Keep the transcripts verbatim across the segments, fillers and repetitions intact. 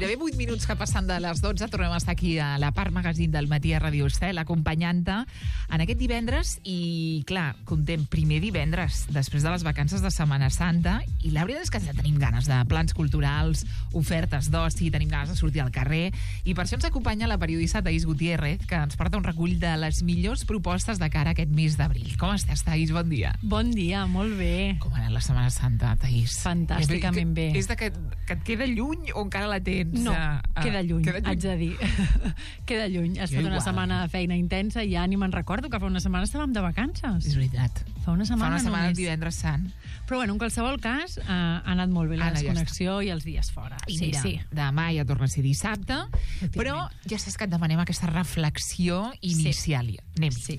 Gairebé vuit minuts que passen de les dotze. Tornem a estar aquí a la Part Magazine del matí a Radio Estel, acompanyant-te en aquest divendres. I, clar, contem primer divendres, després de les vacances de Setmana Santa, i la veritat és que ja tenim ganes de plans culturals, ofertes d'oci, tenim ganes de sortir al carrer, i per això ens acompanya la periodista Thaís Gutiérrez, que ens porta un recull de les millors propostes de cara a aquest mes d'abril. Com estàs, Thaís? Bon dia. Bon dia, molt bé. Com ha anat la Setmana Santa, Thaís? Fantàsticament bé. És de que, que et queda lluny o encara la tens? No, a, a, queda lluny, queda lluny, haig de dir. Queda lluny. Ha estat una setmana de feina intensa i ja ni me'n recordo que fa una setmana estàvem de vacances. És veritat. Fa una setmana, fa una setmana només. El divendres sant. Però bueno, en qualsevol cas, eh, ha anat molt bé la Ara, desconnexió ja i els dies fora. I sí, mira, sí. demà ja torna a ser dissabte, però ja saps que et demanem aquesta reflexió inicial. Sí. Anem-hi. Sí.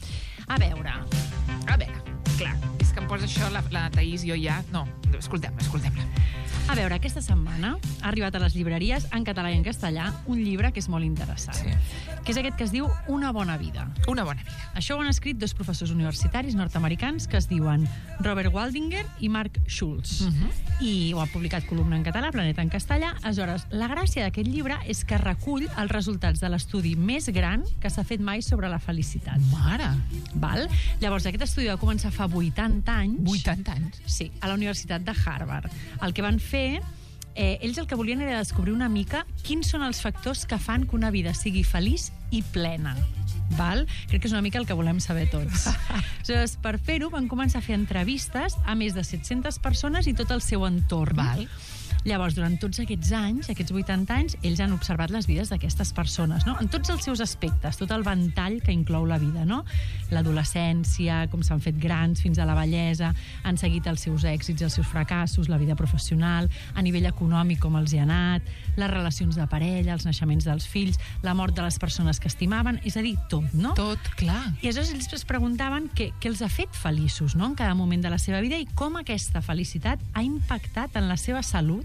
A veure. A veure, clar, és que em posa això la, la Thaís i jo ja... No, escoltem-la, escoltem-la. A veure, aquesta setmana ha arribat a les llibreries en català i en castellà un llibre que és molt interessant, Sí. que és aquest que es diu Una bona vida. Una bona vida. Això ho han escrit dos professors universitaris nord-americans que es diuen Robert Waldinger i Mark Schultz. Uh -huh. I ho ha publicat Columna en català, Planeta en castellà. Aleshores, la gràcia d'aquest llibre és que recull els resultats de l'estudi més gran que s'ha fet mai sobre la felicitat. Mare, Val? Llavors, aquest estudi va començar fa vuitanta anys. vuitanta anys. Sí, a la Universitat de Harvard. El que van fer Eh, ells el que volien era descobrir una mica quins són els factors que fan que una vida sigui feliç i plena. Val? Crec que és una mica el que volem saber tots. Aleshores, per fer-ho, van començar a fer entrevistes a més de set-centes persones i tot el seu entorn. Val. Llavors, durant tots aquests anys, aquests vuitanta anys, ells han observat les vides d'aquestes persones, no? En tots els seus aspectes, tot el ventall que inclou la vida, no? L'adolescència, com s'han fet grans fins a la vellesa, han seguit els seus èxits i els seus fracassos, la vida professional, a nivell econòmic com els hi ha anat, les relacions de parella, els naixements dels fills, la mort de les persones que estimaven, és a dir, tot, no? Tot, clar. I aleshores ells es preguntaven què, què els ha fet feliços, no?, en cada moment de la seva vida i com aquesta felicitat ha impactat en la seva salut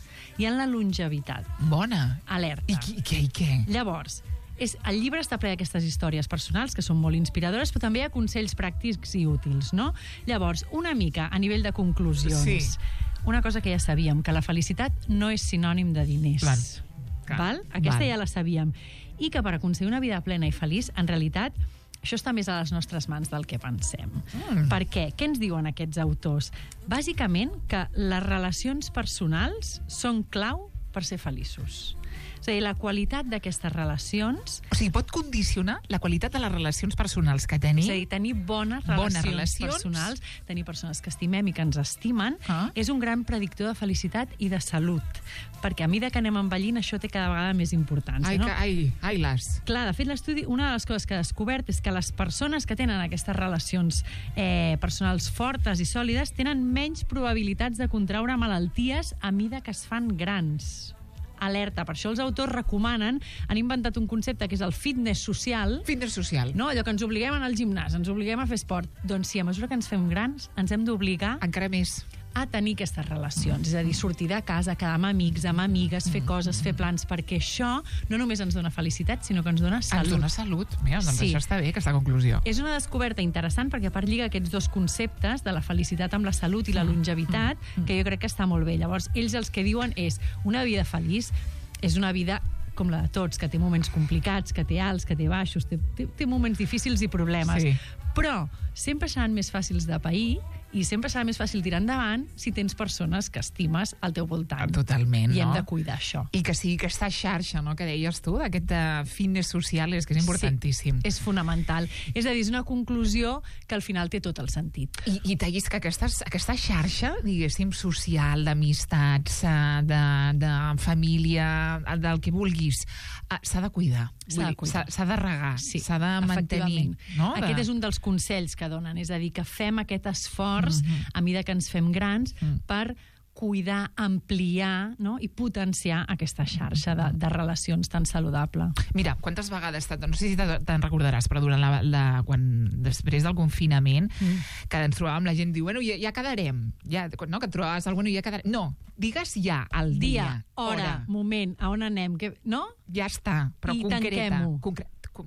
i en la longevitat. Bona. Alerta. I, qui- i què, i què? Llavors, és, el llibre està ple d'aquestes històries personals que són molt inspiradores, però també hi ha consells pràctics i útils, no? Llavors, una mica a nivell de conclusions. Sí. Una cosa que ja sabíem, que la felicitat no és sinònim de diners. Val. Clar. Val? Aquesta Val. ja la sabíem. I que per aconseguir una vida plena i feliç, en realitat, això està més a les nostres mans del que pensem. Mm. Per què? Què ens diuen aquests autors? Bàsicament que les relacions personals són clau per ser feliços. És a dir, la qualitat d'aquestes relacions... O sigui, pot condicionar la qualitat de les relacions personals que tenim? És a dir, tenir bones Bones relacions, relacions. personals, tenir persones que estimem i que ens estimen, Ah. és un gran predictor de felicitat i de salut. Perquè a mesura que anem envellint, això té cada vegada més importància. Ai, no? que, ai, ai, les. Clar, de fet, l'estudi, una de les coses que ha descobert és que les persones que tenen aquestes relacions eh, personals fortes i sòlides tenen menys probabilitats de contraure malalties a mida que es fan grans. Alerta. Per això els autors recomanen, han inventat un concepte que és el fitness social, Fitness social. no? Allò que ens obliguem a anar al gimnàs, ens obliguem a fer esport. Doncs sí, a mesura que ens fem grans, ens hem d'obligar Encara més. a tenir aquestes relacions, és a dir, sortir de casa, quedar amb amics, amb amigues, fer coses, fer plans, perquè això no només ens dona felicitat, sinó que ens dona salut. Ens dona salut. Mira, doncs Sí. això està bé, aquesta conclusió. És una descoberta interessant perquè a part lliga aquests dos conceptes de la felicitat amb la salut i la longevitat, que jo crec que està molt bé. Llavors, ells els que diuen és una vida feliç és una vida com la de tots, que té moments complicats, que té alts, que té baixos, té, té, té moments difícils i problemes. Sí. Però sempre seran més fàcils de pair i sempre serà més fàcil tirar endavant si tens persones que estimes al teu voltant. Totalment, I hem no? de cuidar això. I que sigui aquesta xarxa, no?, que deies tu, d'aquest uh, fitness social, és que és importantíssim. Sí, és fonamental. És a dir, és una conclusió que al final té tot el sentit. I, i Thaís, que aquestes, aquesta xarxa, diguéssim, social, d'amistats, eh, de, de família, del que vulguis, eh, s'ha de cuidar. S'ha Vull de dir, cuidar. S'ha s'ha de regar, Sí, s'ha de mantenir. efectivament. No? Aquest de... és un dels consells que donen, és a dir, que fem aquest esforç Mhm. a mesura que ens fem grans Mm. per cuidar, ampliar, no?, i potenciar aquesta xarxa de, de relacions tan saludable. Mira, quantes vegades, no sé si te- te'n recordaràs, però durant la, la, quan, després del confinament, Mm. que ens trobàvem la gent, diu, bueno, ja, ja quedarem. Ja, no, que et trobaves algú, bueno, ja quedarem. No, digues ja el dia, Dia, hora, moment, a on anem, que, no? Ja està, però I concreta. tanquem-ho. Concre com,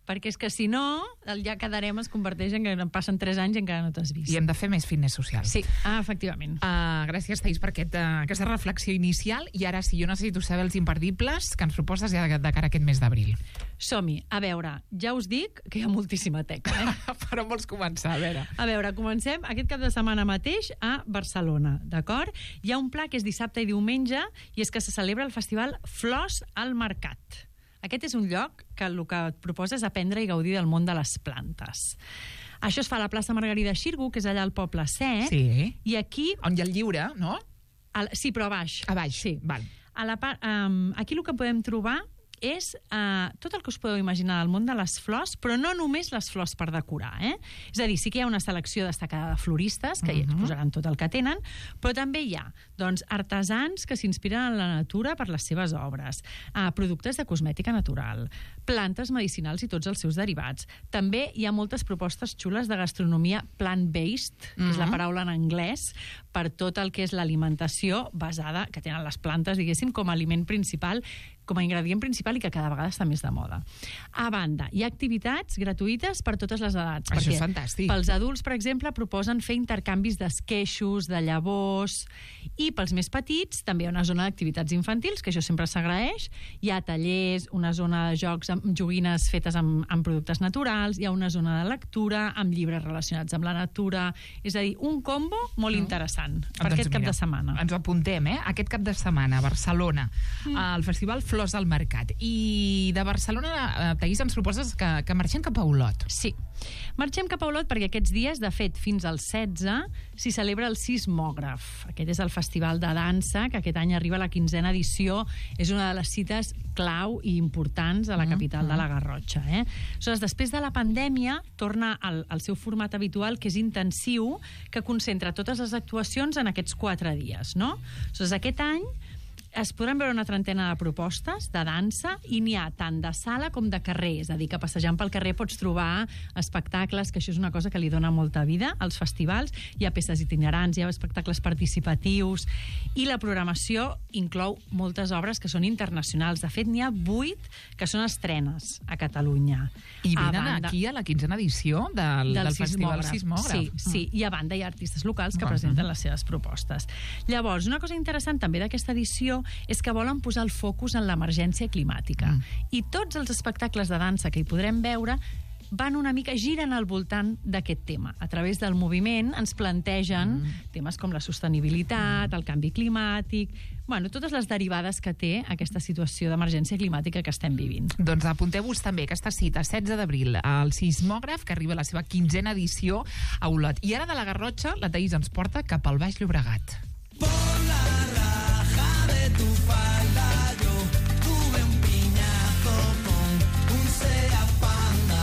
perquè és que si no, el ja quedarem es converteix en que passen tres anys i encara no t'has vist. I hem de fer més fitness social. Sí, ah, efectivament. Uh, gràcies, Thaís, per aquest, uh, aquesta reflexió inicial. I ara sí, jo necessito saber els imperdibles que ens proposes ja de, de cara a aquest mes d'abril. Som-hi. A veure, ja us dic que hi ha moltíssima teca, eh? Per on vols començar? A veure. A veure, comencem aquest cap de setmana mateix a Barcelona, d'acord? Hi ha un pla que és dissabte i diumenge i és que se celebra el festival Flors al Mercat. Aquest és un lloc que el que et proposa és aprendre i gaudir del món de les plantes. Això es fa a la plaça Margarida Xirgu, que és allà al Poble Sec. Sí. I aquí... On hi ha el lliure, no? Al, sí, però a baix. A baix, sí. Val. A la part, um, aquí el que podem trobar és uh, tot el que us podeu imaginar del món de les flors, però no només les flors per decorar, eh? És a dir, sí que hi ha una selecció destacada de floristes, que uh-huh. ja exposaran tot el que tenen, però també hi ha doncs, artesans que s'inspiren en la natura per les seves obres, uh, productes de cosmètica natural, plantes medicinals i tots els seus derivats. També hi ha moltes propostes xules de gastronomia plant-based, uh-huh. que és la paraula en anglès, per tot el que és l'alimentació basada, que tenen les plantes, diguéssim, com a aliment principal, com a ingredient principal i que cada vegada està més de moda. A banda, hi ha activitats gratuïtes per totes les edats. Això és fantàstic. Pels adults, per exemple, proposen fer intercanvis d'esqueixos, de llavors, i pels més petits també hi ha una zona d'activitats infantils, que això sempre s'agraeix. Hi ha tallers, una zona de jocs amb joguines fetes amb, amb productes naturals, hi ha una zona de lectura, amb llibres relacionats amb la natura. És a dir, un combo molt interessant mm. per doncs aquest mira, cap de setmana. Ens ho apuntem, eh? Aquest cap de setmana, a Barcelona, mm. al Festival Flors al Mercat. I de Barcelona, Thaís, ens proposes que, que marxem cap a Olot. Sí. Marxem cap a Olot perquè aquests dies, de fet, fins al setze, s'hi celebra el Sismògraf. Aquest és el festival de dansa, que aquest any arriba a la quinzena edició. És una de les cites clau i importants a la capital mm-hmm. de la Garrotxa. Eh? Aleshores, després de la pandèmia, torna al, al seu format habitual, que és intensiu, que concentra totes les actuacions en aquests quatre dies. No? Aleshores, aquest any es podran veure una trentena de propostes de dansa i n'hi ha tant de sala com de carrer, és a dir, que passejant pel carrer pots trobar espectacles, que això és una cosa que li dona molta vida als festivals. Hi ha peces itinerants, hi ha espectacles participatius i la programació inclou moltes obres que són internacionals. De fet, n'hi ha vuit que són estrenes a Catalunya. I venen a banda, aquí a la quinzena edició del, del, del Festival Sismògraf. Sí, sí, i a banda hi ha artistes locals que uh-huh. presenten les seves propostes. Llavors, una cosa interessant també d'aquesta edició és que volen posar el focus en l'emergència climàtica. Mm. I tots els espectacles de dansa que hi podrem veure van una mica, giren al voltant d'aquest tema. A través del moviment ens plantegen mm. temes com la sostenibilitat, el canvi climàtic, bueno, totes les derivades que té aquesta situació d'emergència climàtica que estem vivint. Doncs apunteu-vos també aquesta cita, setze d'abril, al Sismògraf, que arriba a la seva quinzena edició a Olot. I ara de la Garrotxa, la Thaís ens porta cap al Baix Llobregat. Tu falda, yo tuve un piñazo con un Seat Panda.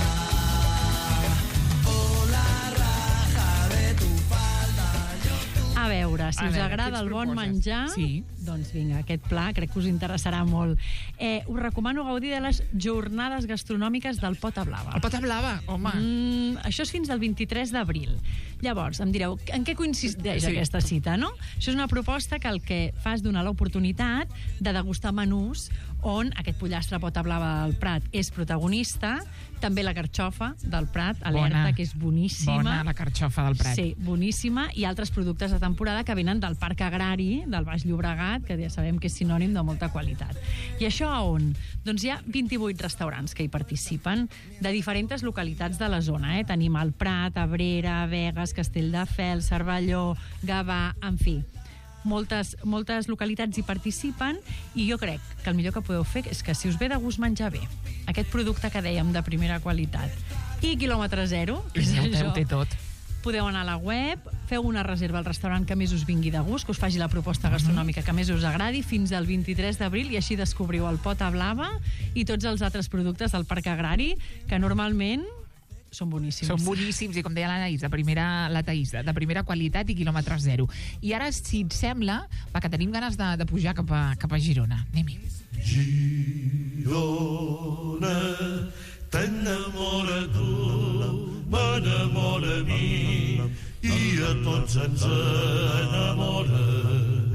Oh, la raja de tu falda, yo tuve... A veure, si a us veure, agrada el bon proposes? menjar, sí. doncs vinga, aquest pla crec que us interessarà molt. Eh, us recomano gaudir de les jornades gastronòmiques del Pota Blava. El Pota Blava, home. Mm, això és fins al vint-i-tres d'abril. Llavors, em direu, en què consisteix sí. aquesta cita, no? Això és una proposta que el que fa és donar l'oportunitat de degustar menús on aquest pollastre Pota Blava del Prat és protagonista, també la carxofa del Prat, alerta, bona, que és boníssima. Bona, la carxofa del Prat. Sí, boníssima, i altres productes de temporada que venen del Parc Agrari, del Baix Llobregat, que ja sabem que és sinònim de molta qualitat. I això a on? Doncs hi ha vint-i-vuit restaurants que hi participen, de diferents localitats de la zona. Eh? Tenim el Prat, Abrera, Begues, Castelldefels, Cervelló, Gavà, en fi, moltes, moltes localitats hi participen, i jo crec que el millor que podeu fer és que si us ve de gust menjar bé, aquest producte que dèiem de primera qualitat, i quilòmetre zero, que és això, té tot. Podeu anar a la web, feu una reserva al restaurant que més us vingui de gust, que us faci la proposta gastronòmica que més us agradi, fins al vint-i-tres d'abril, i així descobriu el Pota Blava i tots els altres productes del Parc Agrari, que normalment són boníssims. Són boníssims, i com deia l'Anaïs, de primera, la Thaís, de, de primera qualitat i quilòmetre zero. I ara, si et sembla, va, que tenim ganes de, de pujar cap a, cap a Girona. Anem-hi. Girona, t'enamora tu, m'enamora a mi, i a tots ens enamora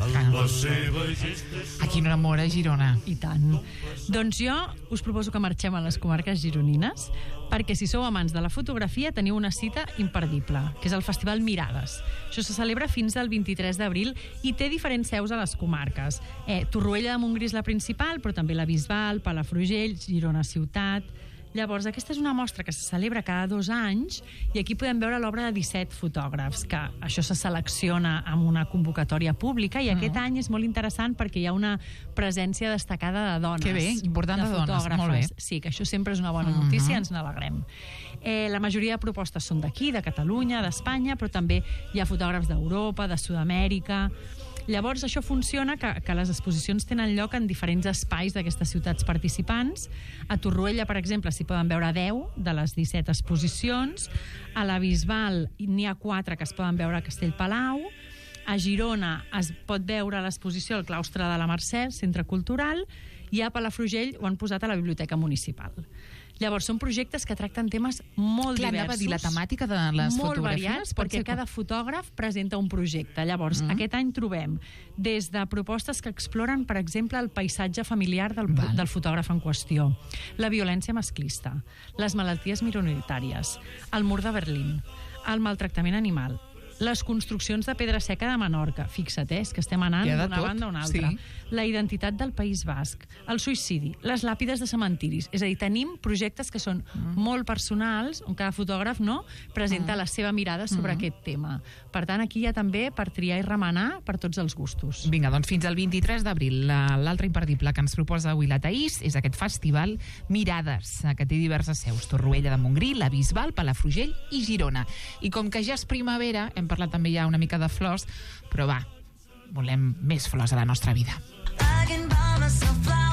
A qui no enamora Girona? I tant. Doncs jo us proposo que marxem a les comarques gironines, perquè si sou amants de la fotografia teniu una cita imperdible, que és el Festival Mirades. Això se celebra fins al vint-i-tres d'abril i té diferents seus a les comarques. Eh, Torroella de Montgrí és la principal, però també la Bisbal, Palafrugell, Girona Ciutat. Llavors, aquesta és una mostra que se celebra cada dos anys i aquí podem veure l'obra de disset fotògrafs, que això se selecciona amb una convocatòria pública i aquest any és molt interessant perquè hi ha una presència destacada de dones. Que bé, important de, de dones, molt bé. Sí, que això sempre és una bona notícia, uh-huh. ens n'alegrem. Eh, la majoria de propostes són d'aquí, de Catalunya, d'Espanya, però també hi ha fotògrafs d'Europa, de Sud-amèrica. Llavors, això funciona que, que les exposicions tenen lloc en diferents espais d'aquestes ciutats participants. A Torroella, per exemple, s'hi poden veure deu de les disset exposicions. A la Bisbal n'hi ha quatre que es poden veure a Castellpalau. A Girona es pot veure l'exposició al claustre de la Mercè, Centre Cultural, i a Palafrugell ho han posat a la Biblioteca Municipal. Llavors, són projectes que tracten temes molt Clar, diversos. Anava a dir, la temàtica de les molt fotografies... variats, perquè cada fotògraf presenta un projecte. Llavors, mm. aquest any trobem des de propostes que exploren, per exemple, el paisatge familiar del, del fotògraf en qüestió, la violència masclista, les malalties minoritàries, el mur de Berlín, el maltractament animal, les construccions de pedra seca de Menorca, fixa't, eh, és que estem anant d'una banda a una altra, sí. La identitat del País Basc, el suïcidi, les làpides de cementiris. És a dir, tenim projectes que són mm. molt personals, on cada fotògraf no presenta mm. la seva mirada sobre mm. aquest tema. Per tant, aquí hi ha també per triar i remenar per tots els gustos. Vinga, doncs fins al vint-i-tres d'abril. L'altre imperdible que ens proposa avui la Taís és aquest festival Mirades, que té diverses seus. Torroella de Montgrí, la Bisbal, Palafrugell i Girona. I com que ja és primavera, hem parlat també ja una mica de flors, però va, volem més flors a la nostra vida. I can buy myself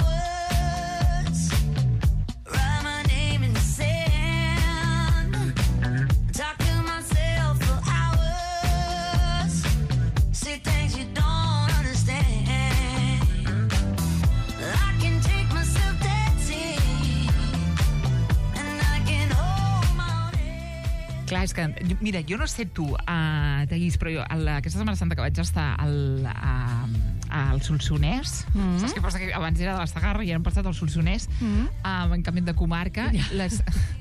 flowers, write my name in the sand, talk to myself for hours, say things you don't understand. I can take myself dancing, and I can hold my own head. Clar, és que, mira, jo no sé tu, uh, Taís, però jo, el, aquesta Setmana Santa que vaig estar al, a, al Solsonès, mm-hmm. saps què passa? Que abans era de la Segarra i ara hem passat al Solsonès, mm-hmm. uh, en canvi de comarca. Ja. Les...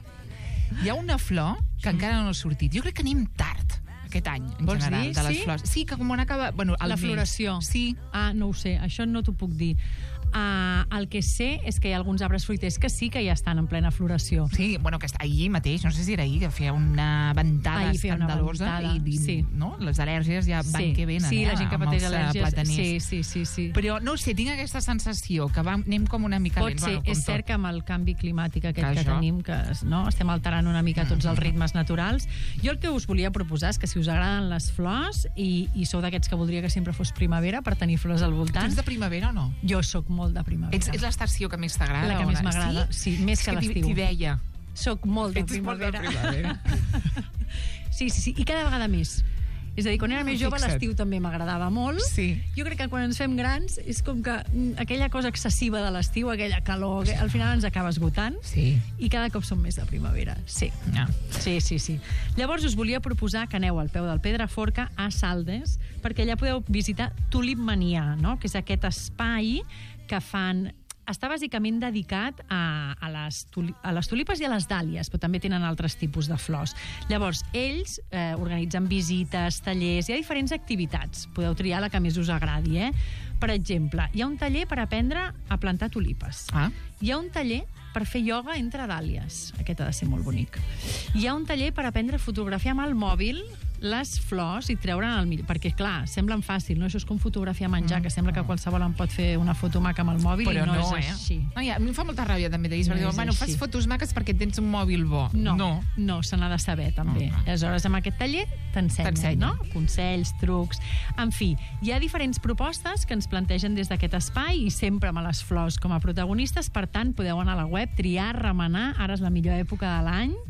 Hi ha una flor que encara no ha sortit. Jo crec que anem tard aquest any, en Vols general, dir? de les Sí? flors. Sí, que com on acaba... Bueno, La floració. Sí. Ah, no ho sé, això no t'ho puc dir. Uh, el que sé és que hi ha alguns arbres fruiters que sí que ja estan en plena floració. Sí, bueno, que ahir mateix, no sé si era ahir, que feia una ventada Ahir feia una escandalosa ventada, i, i sí. no? Les al·lèrgies ja van Sí, que venen, sí, eh, la gent que amb pateix els, eh, al·lèrgies. plataners. Sí, sí, sí, sí. Però no ho sé, tinc aquesta sensació que va, anem com una mica Pot lents. ser, Bueno, és com cert tot. que amb el canvi climàtic aquest Que que, això. tenim, que no, estem alterant una mica tots els ritmes naturals. Jo el que us volia proposar és que si us agraden les flors i, i sou d'aquests que voldria que sempre fos primavera per tenir flors al Tu voltant, ets de primavera o no? jo sóc molt de primavera. Ets, ets l'estació que més t'agrada? La que o més no? m'agrada, sí, més És que t'hi- l'estiu. T'hi deia. Soc molt de Ets molt de primavera. primavera. Sí, sí, sí, i cada vegada més. És a dir, quan era més jove Fixa't. l'estiu també m'agradava molt. Sí. Jo crec que quan ens fem grans és com que mm, aquella cosa excessiva de l'estiu, aquella calor, que al final ens acaba esgotant. Sí. I cada cop som més de primavera. Sí. Ja. Sí, sí, sí. Llavors us volia proposar que aneu al peu del Pedraforca a Saldes, perquè allà podeu visitar Tulip Mania, no? Que és aquest espai que fan... Està bàsicament dedicat a, a, les tuli, a les tulipes i a les dàlies, però també tenen altres tipus de flors. Llavors, ells eh, organitzen visites, tallers, hi ha diferents activitats. Podeu triar la que més us agradi, eh? Per exemple, hi ha un taller per aprendre a plantar tulipes. Ah. Hi ha un taller per fer ioga entre dàlies. Aquest ha de ser molt bonic. Hi ha un taller per aprendre a fotografiar amb el mòbil les flors i treure'n el millor. Perquè, clar, semblen fàcil, no? Això és com fotografiar menjar, que sembla que qualsevol en pot fer una foto maca amb el mòbil Però i no, no, és eh? així. No, ja, a mi em fa molta ràbia també de dir, No perquè, és bueno, fas així. fotos maques perquè tens un mòbil bo. No, no. no se n'ha de saber, també. Ah. Aleshores, amb aquest taller t'ensenyen, T'ensenyen. no? Consells, trucs... En fi, hi ha diferents propostes que ens plantegen des d'aquest espai i sempre amb les flors com a protagonistes, per tant, podeu anar a la web, triar, remenar, ara és la millor època de l'any,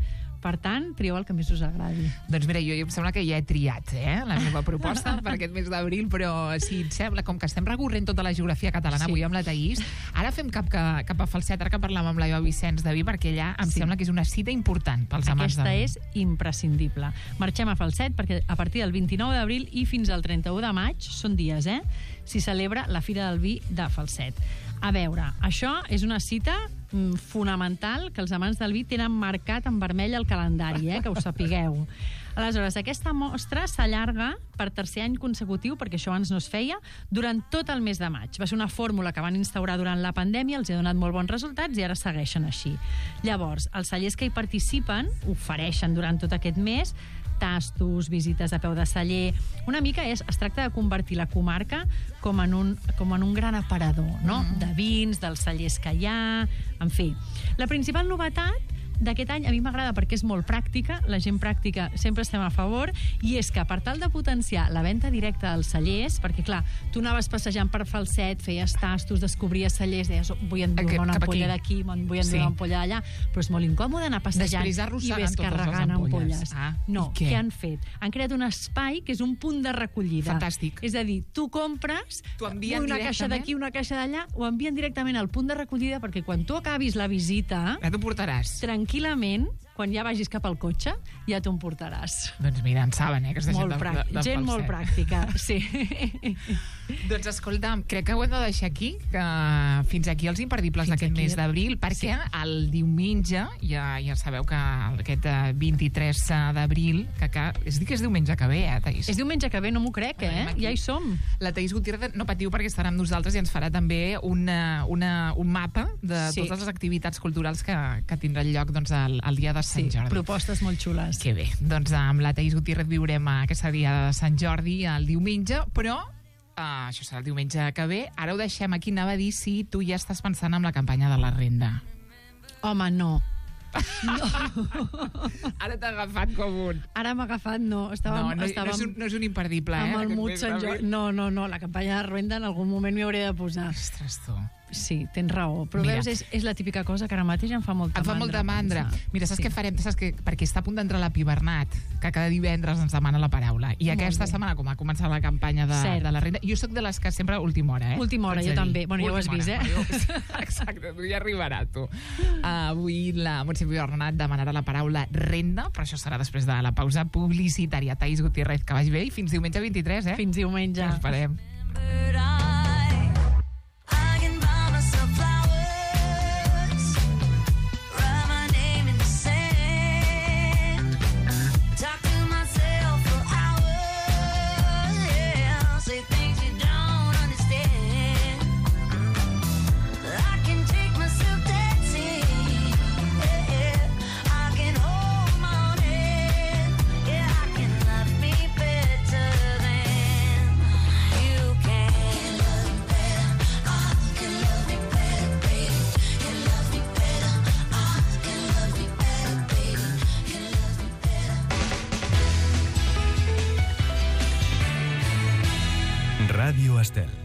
Per tant, trieu el que més us agradi. Doncs mira, jo, jo em sembla que ja he triat eh, la meva proposta per aquest mes d'abril, però si et sembla, com que estem recorrent tota la geografia catalana Sí. avui amb la Thaís, ara fem cap, que, cap a Falset, ara que parlàvem amb la Eva Vicenç de Vi, perquè allà em Sí. sembla que és una cita important pels amants Aquesta del vi. és imprescindible. Marxem a Falset perquè a partir del vint-i-nou d'abril i fins al trenta-u de maig, són dies, eh? S'hi celebra la Fira del Vi de Falset. A veure, això és una cita mm, fonamental que els amants del vi tenen marcat en vermell al calendari, eh? Que ho sapigueu. Aleshores, aquesta mostra s'allarga per tercer any consecutiu, perquè això abans no es feia, durant tot el mes de maig. Va ser una fórmula que van instaurar durant la pandèmia, els ha donat molt bons resultats i ara segueixen així. Llavors, els cellers que hi participen ofereixen durant tot aquest mes tastos, visites a peu de celler. Una mica és, es tracta de convertir la comarca com en un, com en un gran aparador, no? Mm. De vins, dels cellers que hi ha, en fi. La principal novetat d'aquest any a mi m'agrada perquè és molt pràctica, la gent pràctica sempre estem a favor, i és que per tal de potenciar la venda directa dels cellers, perquè clar, tu anaves passejant per Falset, feies tastos, descobries cellers, deies, oh, vull endur Aquest, una cap ampolla aquí. d'aquí, vull endur Sí. una ampolla d'allà, però és molt incòmode anar passejant Després i arrossegant ves totes les carregant ampolles. ampolles. Ah, no, i què? què han fet? Han creat un espai que és un punt de recollida. Fantàstic. És a dir, tu compres, T'ho envien una caixa directament? d'aquí, una caixa d'allà, ho envien directament al punt de recollida perquè quan tu acabis la visita, Ja t'ho portaràs. tranquil·lament, quan ja vagis cap al cotxe, ja t'ho emportaràs. Doncs mira, en saben, eh, aquesta gent Molt de, pràctic. de, de Gent molt Falset. pràctica, sí. Doncs escolta'm, crec que ho hem de deixar aquí, que fins aquí els imperdibles Fins d'aquest aquí. mes d'abril, perquè el diumenge, ja, ja sabeu que aquest eh, vint-i-tres d'abril, que, que és dir que és diumenge que ve, eh, Thaís? És diumenge que ve, no m'ho crec, eh? Venim aquí. Ja hi som. La Thaís Gutiérrez, no patiu perquè estarà amb nosaltres i ens farà també una, una, un mapa de Sí. totes les activitats culturals que, que tindran lloc doncs, el, el dia de Sant Sí, Jordi. propostes molt xules. Que bé, doncs amb la Thaís Gutiérrez viurem aquesta dia de Sant Jordi el diumenge, però uh, això serà el diumenge que ve. Ara ho deixem aquí, anava a dir si tu ja estàs pensant en la campanya de la renda. Home, no. Ara t'ha agafat com un... Ara m'ha agafat, no. Estàvem, No, no, estàvem no, és un, no és un imperdible, eh? amb el aquest mut mes Sant d'abril. Jordi. No, no, no, la campanya de renda en algun moment m'hi hauré de posar. Ostres, tu. Sí, tens raó. Però Mira. veus, és, és la típica cosa que ara mateix em fa molta Em fa mandra. molta mandra. pensar. Mira, saps Sí. què farem? Saps què? Perquè està a punt d'entrar la Pibernat, que cada divendres ens demana la paraula. I Molt aquesta bé. setmana, com ha començat la campanya de, Cert. de la renda, jo sóc de les que sempre a última hora, eh? Última hora, T'haig de jo dir. també. Bueno, ja ho has Última vist, hora. eh? Jo- Exacte, tu ja arribarà, tu. Uh, avui la Montse Pibernat demanarà la paraula renda, però això serà després de la pausa publicitària. Thaís Gutiérrez, que vagi bé i fins diumenge vint-i-tres, eh? Fins diumenge. Us esperem. But I, I can buy myself flowers, write my name in the sand, talk to myself for hours, yeah, say things you don't understand. I can take myself dancing, yeah, I can hold my own hand, yeah, I can love me better than you can. Love me better, I can love me better, baby. Can love me better, I can love me better, baby. Can love me better. Ràdio Estel.